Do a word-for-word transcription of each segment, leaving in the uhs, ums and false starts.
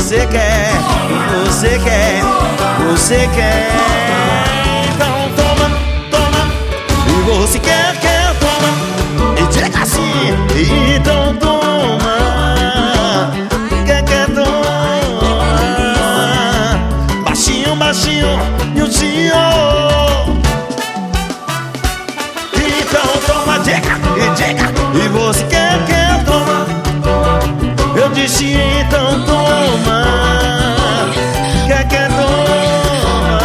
você quer, você quer, você quer. Então toma, toma. E você quer, quer, toma. E diga assim, então toma. Quer, quer, toma. Baixinho, baixinho, e o tio. Então toma, diga, e diga. E você quer, quer, toma. Eu disse então toma. Quer, quer, toma.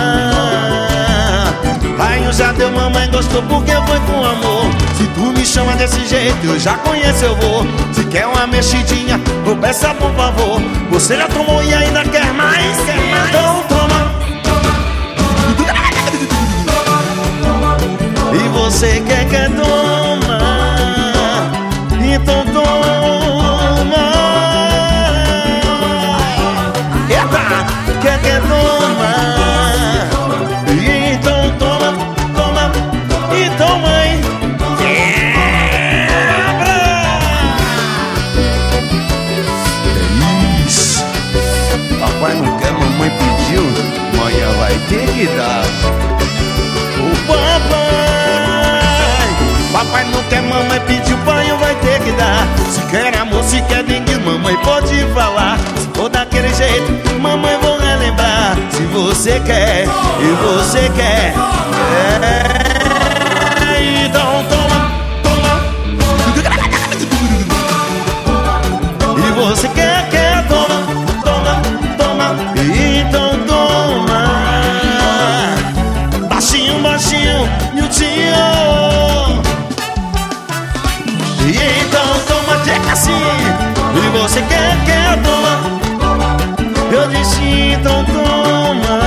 Rainho já deu, mamãe gostou porque foi com amor. Se tu me chama desse jeito, eu já conheço, eu vou. Se quer uma mexidinha, ou peça por favor. Você já tomou e ainda quer mais, quer mais. Então toma. E você quer, quer, toma. Então toma. Eita, quer, quer, toma. Então toma, toma. Então mãe, quebra. É isso. Papai não quer, mamãe pediu. Amanhã vai ter que dar. O papai, papai não quer, mamãe pediu, pai vai ter que dar. Se quer amor, se quer dengue, mamãe pode falar. Se for daquele jeito, mamãe vou relembrar. Se você quer, e você quer, é, então toma, toma. E você quer, quer, toma, toma, toma. Então toma. Baixinho, baixinho, e o tio. E então toma, diga assim. E você quer, quer, toma. Eu disse então toma.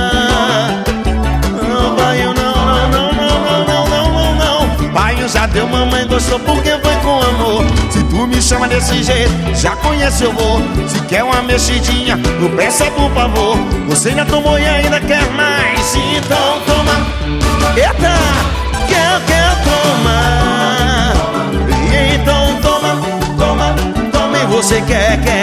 Não, pai, não, não, não, não, não, não, não, não, não. Pai, já deu, mamãe gostou porque foi com amor. Se tu me chama desse jeito, já conhece, eu vou. Se quer uma mexidinha, não peça por favor. Você já tomou e ainda quer mais. Então toma. Eita, quer, quer, toma. Então toma, toma, toma. E você quer, quer.